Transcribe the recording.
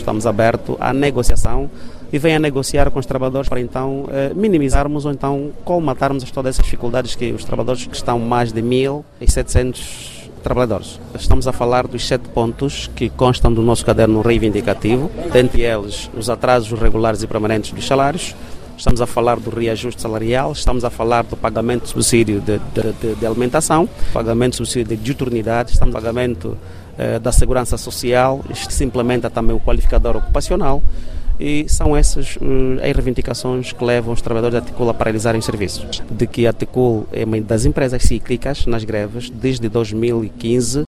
estamos abertos à negociação e vem a negociar com os trabalhadores para então minimizarmos ou então colmatarmos todas essas dificuldades que os trabalhadores que estão mais de 1.700 trabalhadores. Estamos a falar dos 7 pontos que constam do nosso caderno reivindicativo, dentre eles os atrasos regulares e permanentes dos salários, estamos a falar do reajuste salarial, estamos a falar do pagamento de subsídio de alimentação, pagamento de subsídio de diuturnidade, estamos a pagamento da segurança social, se implementa também o qualificador ocupacional. E são essas as reivindicações que levam os trabalhadores da Aticul a paralisarem os serviços. De que a Aticul é uma das empresas cíclicas nas greves desde 2015.